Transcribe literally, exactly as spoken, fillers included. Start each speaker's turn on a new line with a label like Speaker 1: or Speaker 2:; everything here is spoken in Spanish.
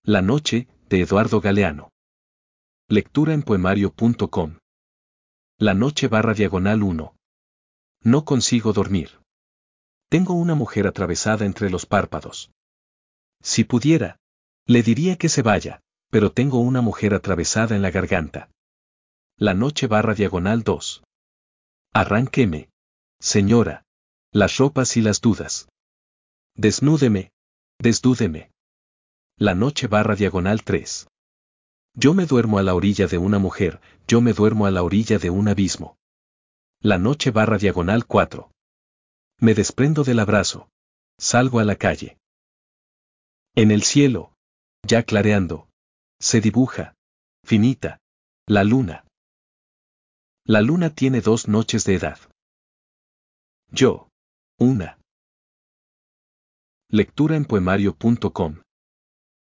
Speaker 1: La noche, de Eduardo Galeano. Lectura en poemario punto com. La noche barra diagonal uno. No consigo dormir. Tengo una mujer atravesada entre los párpados. Si pudiera, le diría que se vaya, pero tengo una mujer atravesada en la garganta. La noche barra diagonal dos. Arránqueme, señora, las ropas y las dudas. Desnúdeme, desdúdeme. La noche barra diagonal tres. Yo me duermo a la orilla de una mujer, yo me duermo a la orilla de un abismo. La noche barra diagonal cuatro. Me desprendo del abrazo. Salgo a la calle. En el cielo, ya clareando, se dibuja, finita, la luna. La luna tiene dos noches de edad. Yo, una. Lectura en poemario punto com.